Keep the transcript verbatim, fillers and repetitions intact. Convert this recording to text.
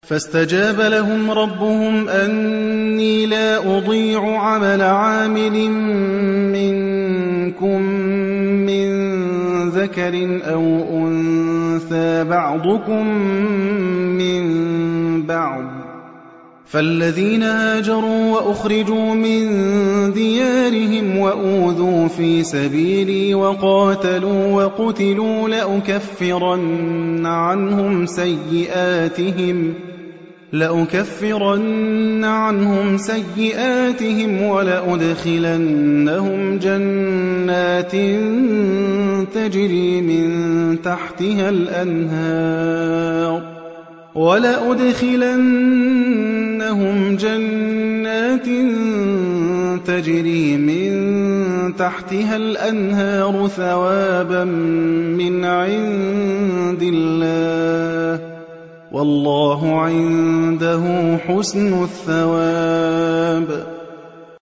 فاستجاب لهم ربهم أني لا أضيع عمل عامل منكم من ذكر أو أنثى بعضكم من بعض، فالذين هاجروا وأخرجوا من ديارهم وأوذوا في سبيلي وقاتلوا وقتلوا لأكفرن عنهم سيئاتهم لأكفرن عنهم سيئاتهم ولأدخلنهم جنات تجري من تحتها الأنهار ولأدخلنهم جنات تجري من تحتها الأنهار ثوابا من عند الله والله عنده حسن الثواب.